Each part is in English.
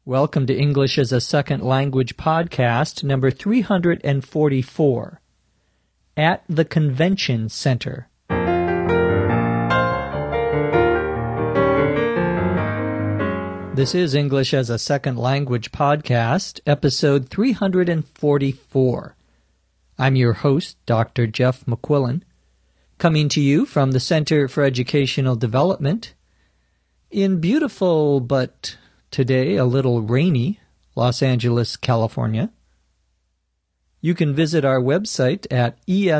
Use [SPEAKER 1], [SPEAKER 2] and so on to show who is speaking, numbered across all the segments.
[SPEAKER 1] Welcome to English as a Second Language podcast, number 344, at the Convention Center. This is English as a Second Language podcast, episode 344. I'm your host, Dr. Jeff McQuillan, coming to you from the Center for Educational Development in beautiful but today a little rainy Los Angeles, California. You can visit our website at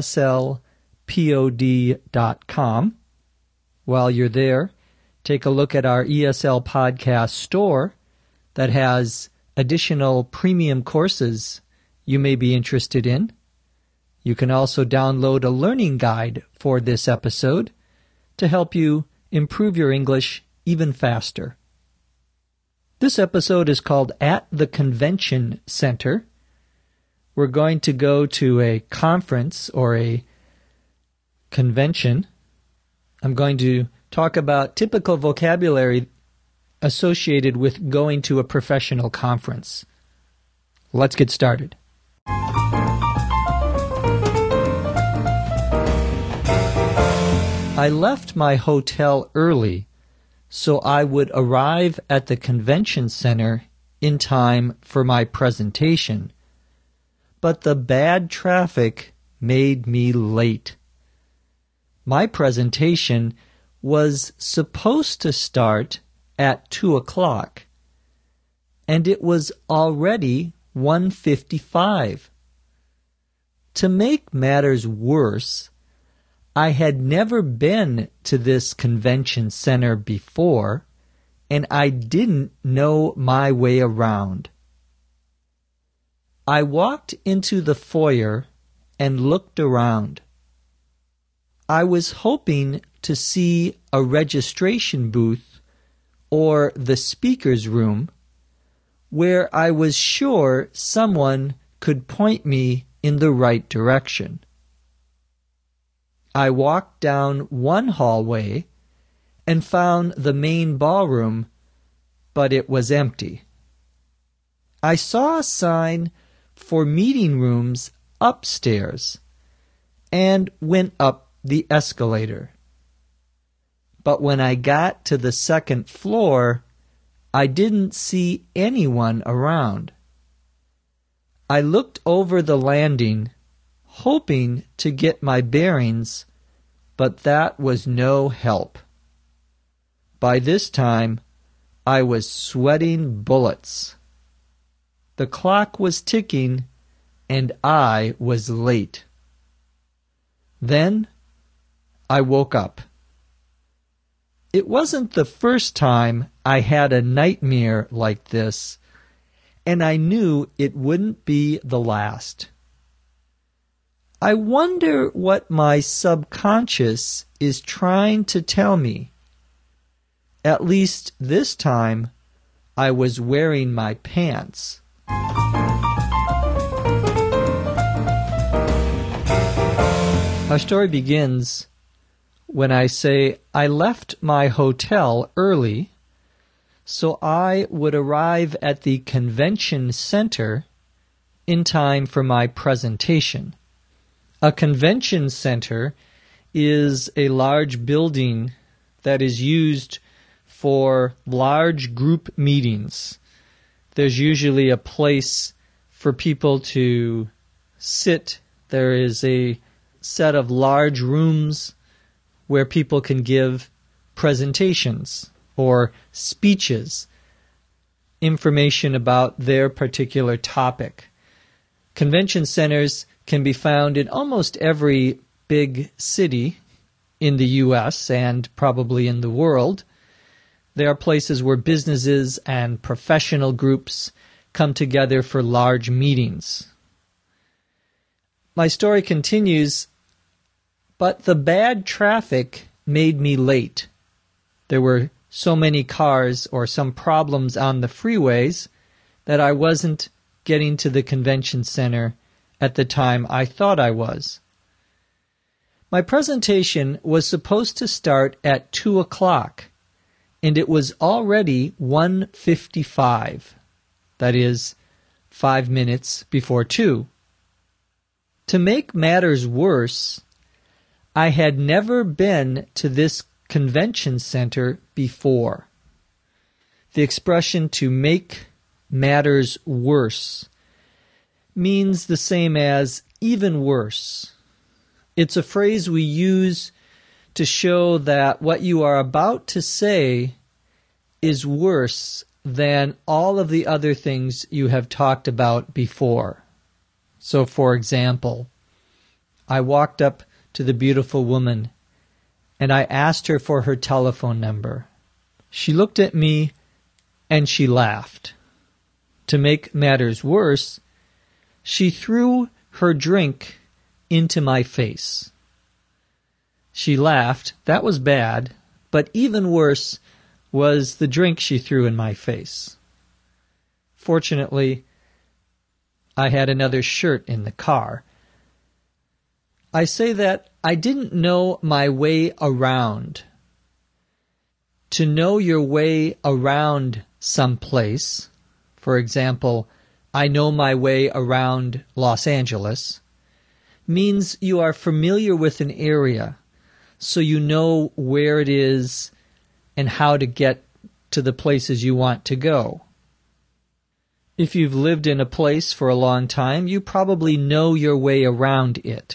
[SPEAKER 1] eslpod.com. While you're there, take a look at our ESL podcast store that has additional premium courses you may be interested in. You can also download a learning guide for this episode to help you improve your English even faster. This episode is called At the Convention Center. We're going to go to a conference or a convention. I'm going to talk about typical vocabulary associated with going to a professional conference. Let's get started. I left my hotel early so I would arrive at the convention center in time for my presentation. But the bad traffic made me late. My presentation was supposed to start at 2 o'clock, and it was already 1:55. To make matters worse, I had never been to this convention center before, and I didn't know my way around. I walked into the foyer and looked around. I was hoping to see a registration booth or the speaker's room where I was sure someone could point me in the right direction. I walked down one hallway and found the main ballroom, but it was empty. I saw a sign for meeting rooms upstairs and went up the escalator. But when I got to the second floor, I didn't see anyone around. I looked over the landing, hoping to get my bearings, but that was no help. By this time, I was sweating bullets. The clock was ticking, and I was late. Then I woke up. It wasn't the first time I had a nightmare like this, and I knew it wouldn't be the last. I wonder what my subconscious is trying to tell me. At least this time, I was wearing my pants. Our story begins when I say, I left my hotel early so I would arrive at the convention center in time for my presentation. A convention center is a large building that is used for large group meetings. There's usually a place for people to sit. There is a set of large rooms where people can give presentations or speeches, information about their particular topic. Convention centers can be found in almost every big city in the U.S. and probably in the world. They are places where businesses and professional groups come together for large meetings. My story continues, but the bad traffic made me late. There were so many cars or some problems on the freeways that I wasn't getting to the convention center at the time I thought I was. My presentation was supposed to start at 2 o'clock, and it was already 1:55. that is, 5 minutes before 2. To make matters worse, I had never been to this convention center before. The expression "to make matters worse" means the same as even worse. It's a phrase we use to show that what you are about to say is worse than all of the other things you have talked about before. So, for example, I walked up to the beautiful woman and I asked her for her telephone number. She looked at me and she laughed. To make matters worse, she threw her drink into my face. She laughed. That was bad, but even worse was the drink she threw in my face. Fortunately, I had another shirt in the car. I say that I didn't know my way around. To know your way around someplace, for example, I know my way around Los Angeles, means you are familiar with an area, so you know where it is and how to get to the places you want to go. If you've lived in a place for a long time, you probably know your way around it.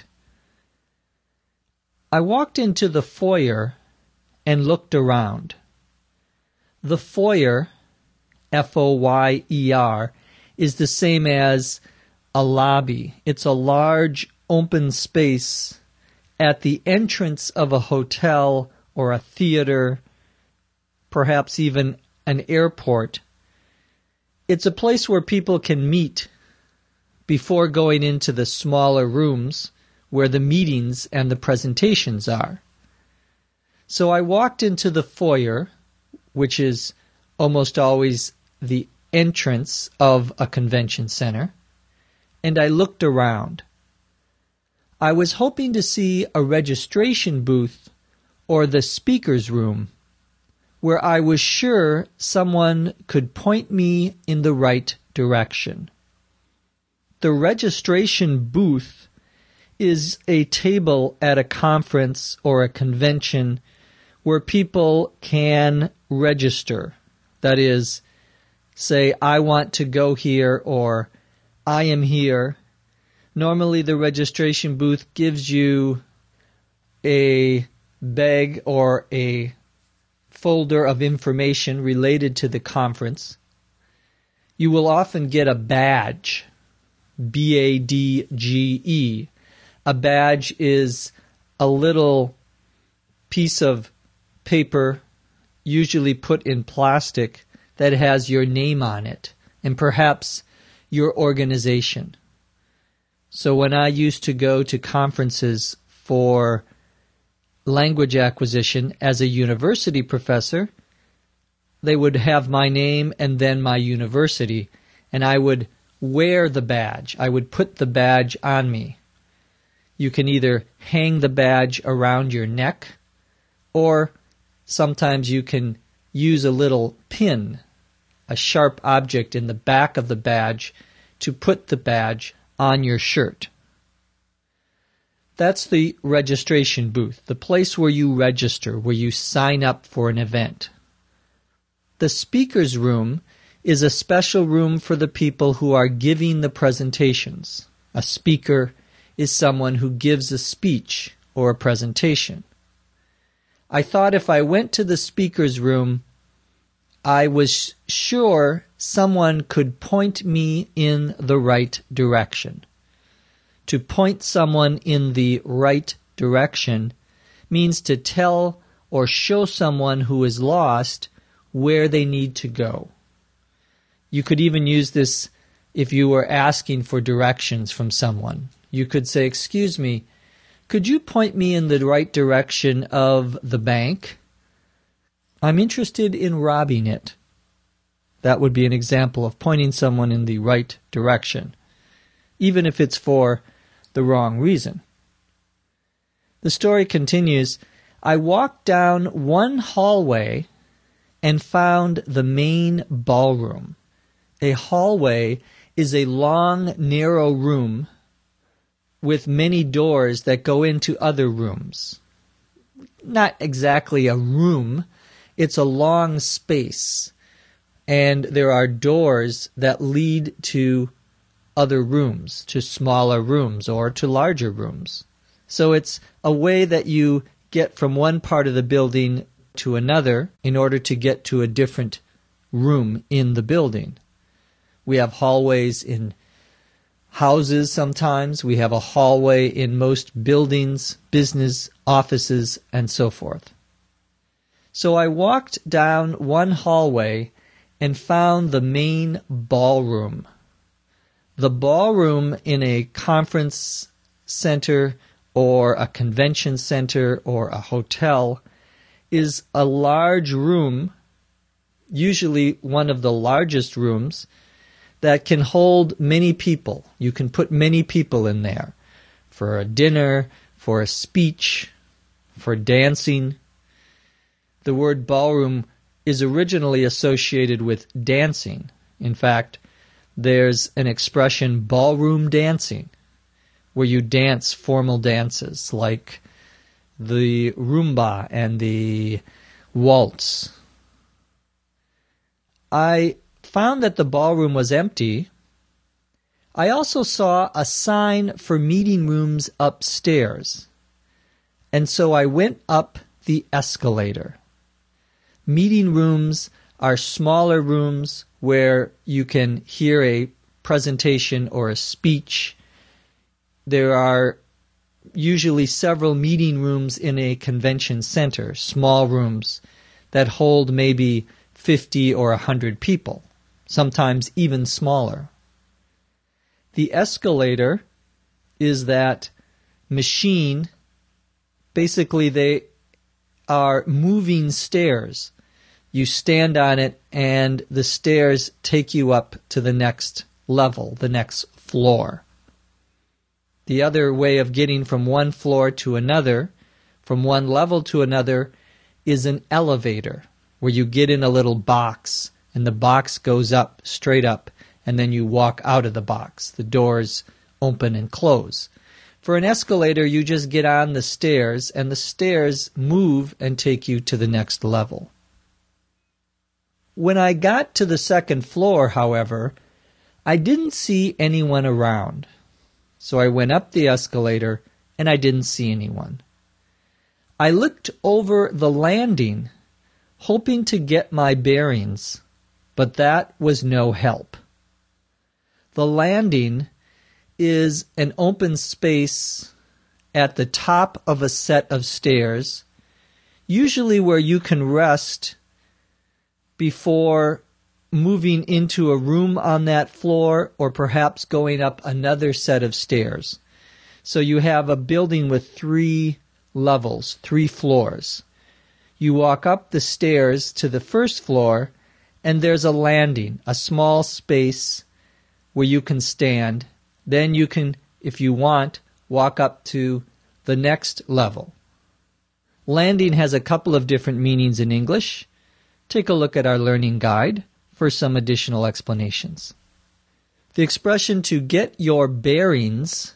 [SPEAKER 1] I walked into the foyer and looked around. The foyer, F-O-Y-E-R, is the same as a lobby. It's a large open space at the entrance of a hotel or a theater, perhaps even an airport. It's a place where people can meet before going into the smaller rooms where the meetings and the presentations are. So I walked into the foyer, which is almost always the entrance of a convention center, and I looked around. I was hoping to see a registration booth or the speaker's room, where I was sure someone could point me in the right direction. The registration booth is a table at a conference or a convention where people can register. That is, say, I want to go here or I am here. Normally the registration booth gives you a bag or a folder of information related to the conference. You will often get a badge, B-A-D-G-E. A badge is a little piece of paper, usually put in plastic, that has your name on it and perhaps your organization. So when I used to go to conferences for language acquisition as a university professor, they would have my name and then my university, and I would wear the badge. I would put the badge on me. You can either hang the badge around your neck, or sometimes you can use a little pin, a sharp object in the back of the badge, to put the badge on your shirt. That's the registration booth, the place where you register, where you sign up for an event. The speaker's room is a special room for the people who are giving the presentations. A speaker is someone who gives a speech or a presentation. I thought if I went to the speaker's room, I was sure someone could point me in the right direction. To point someone in the right direction means to tell or show someone who is lost where they need to go. You could even use this if you were asking for directions from someone. You could say, "Excuse me, could you point me in the right direction of the bank? I'm interested in robbing it." That would be an example of pointing someone in the right direction, even if it's for the wrong reason. The story continues. I walked down one hallway and found the main ballroom. A hallway is a long, narrow room with many doors that go into other rooms. Not exactly a room, it's a long space, and there are doors that lead to other rooms, to smaller rooms or to larger rooms. So it's a way that you get from one part of the building to another in order to get to a different room in the building. We have hallways in houses sometimes. We have a hallway in most buildings, business, offices, and so forth. So I walked down one hallway and found the main ballroom. The ballroom in a conference center or a convention center or a hotel is a large room, usually one of the largest rooms, that can hold many people. You can put many people in there for a dinner, for a speech, for dancing. The word ballroom is originally associated with dancing. In fact, there's an expression, ballroom dancing, where you dance formal dances like the rumba and the waltz. I found that the ballroom was empty. I also saw a sign for meeting rooms upstairs, and so I went up the escalator. Meeting rooms are smaller rooms where you can hear a presentation or a speech. There are usually several meeting rooms in a convention center, small rooms that hold maybe 50 or 100 people, sometimes even smaller. The escalator is that machine. Basically, they are moving stairs. You stand on it, and the stairs take you up to the next level, the next floor. The other way of getting from one floor to another, from one level to another, is an elevator, where you get in a little box, and the box goes up, straight up, and then you walk out of the box. The doors open and close. For an escalator, you just get on the stairs, and the stairs move and take you to the next level. When I got to the second floor, however, I didn't see anyone around. So I went up the escalator, and I didn't see anyone. I looked over the landing, hoping to get my bearings, but that was no help. The landing is an open space at the top of a set of stairs, usually where you can rest before moving into a room on that floor or perhaps going up another set of stairs. So you have a building with 3 levels, 3 floors. You walk up the stairs to the first floor, and there's a landing, a small space where you can stand. Then you can, if you want, walk up to the next level. Landing has a couple of different meanings in English. Take a look at our learning guide for some additional explanations. The expression to get your bearings,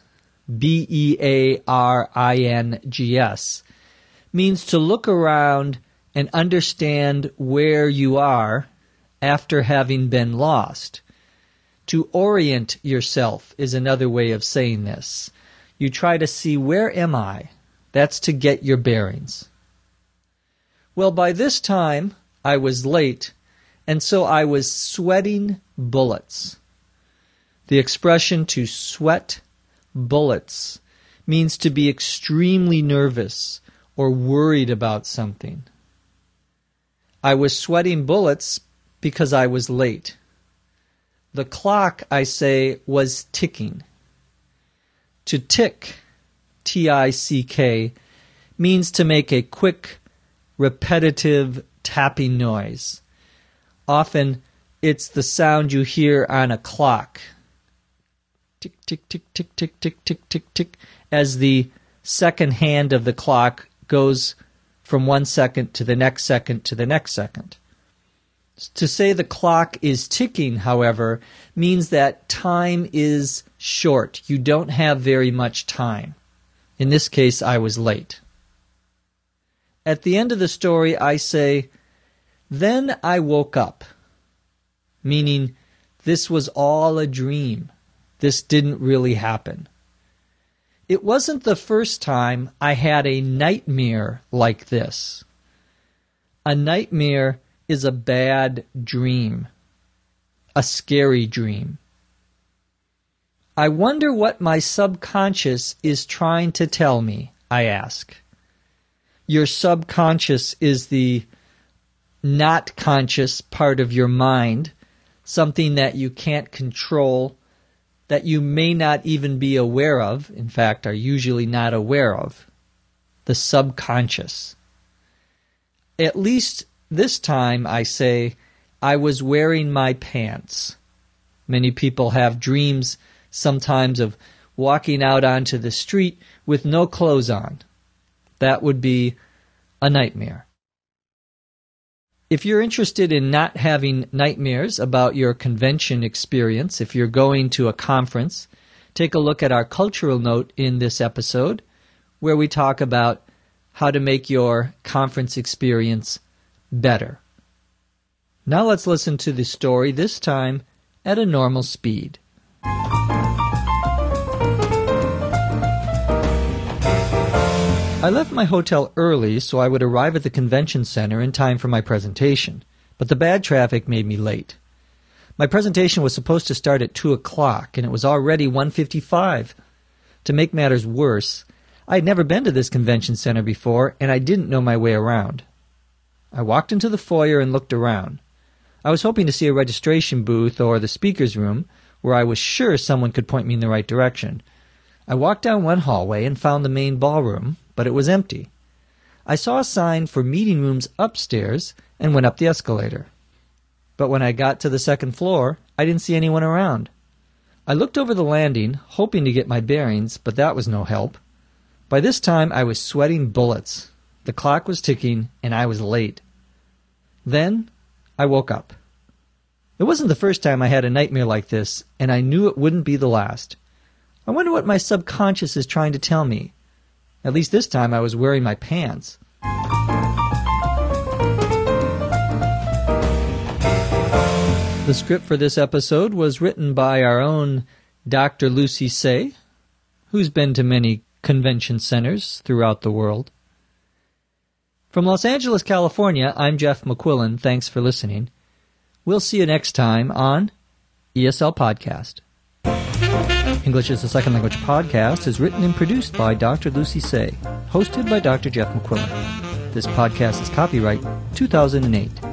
[SPEAKER 1] B-E-A-R-I-N-G-S, means to look around and understand where you are after having been lost. To orient yourself is another way of saying this. You try to see, where am I? That's to get your bearings. Well, by this time, I was late, and so I was sweating bullets. The expression to sweat bullets means to be extremely nervous or worried about something. I was sweating bullets because I was late. The clock, I say, was ticking. To tick, T-I-C-K, means to make a quick, repetitive tapping noise. Often, it's the sound you hear on a clock. Tick, tick, tick, tick, tick, tick, tick, tick, tick, as the second hand of the clock goes from one second to the next second to the next second. To say the clock is ticking, however, means that time is short. You don't have very much time. In this case, I was late. At the end of the story, I say, "Then I woke up," meaning this was all a dream. This didn't really happen. It wasn't the first time I had a nightmare like this. A nightmare is a bad dream, a scary dream. I wonder what my subconscious is trying to tell me, I ask. Your subconscious is the not conscious part of your mind, something that you can't control, that you may not even be aware of, in fact, are usually not aware of. The subconscious. At least this time, I say, I was wearing my pants. Many people have dreams sometimes of walking out onto the street with no clothes on. That would be a nightmare. If you're interested in not having nightmares about your convention experience, if you're going to a conference, take a look at our cultural note in this episode where we talk about how to make your conference experience better. Now let's listen to the story, this time at a normal speed. I left my hotel early so I would arrive at the convention center in time for my presentation, but the bad traffic made me late. My presentation was supposed to start at 2 o'clock, and it was already 1:55. To make matters worse, I had never been to this convention center before, and I didn't know my way around. I walked into the foyer and looked around. I was hoping to see a registration booth or the speaker's room, where I was sure someone could point me in the right direction. I walked down one hallway and found the main ballroom, but it was empty. I saw a sign for meeting rooms upstairs and went up the escalator. But when I got to the second floor, I didn't see anyone around. I looked over the landing, hoping to get my bearings, but that was no help. By this time, I was sweating bullets. The clock was ticking, and I was late. Then I woke up. It wasn't the first time I had a nightmare like this, and I knew it wouldn't be the last. I wonder what my subconscious is trying to tell me. At least this time I was wearing my pants. The script for this episode was written by our own Dr. Lucy Say, who's been to many convention centers throughout the world. From Los Angeles, California, I'm Jeff McQuillan. Thanks for listening. We'll see you next time on ESL Podcast. English as a Second Language podcast is written and produced by Dr. Lucy Say, hosted by Dr. Jeff McQuillan. This podcast is copyright 2008.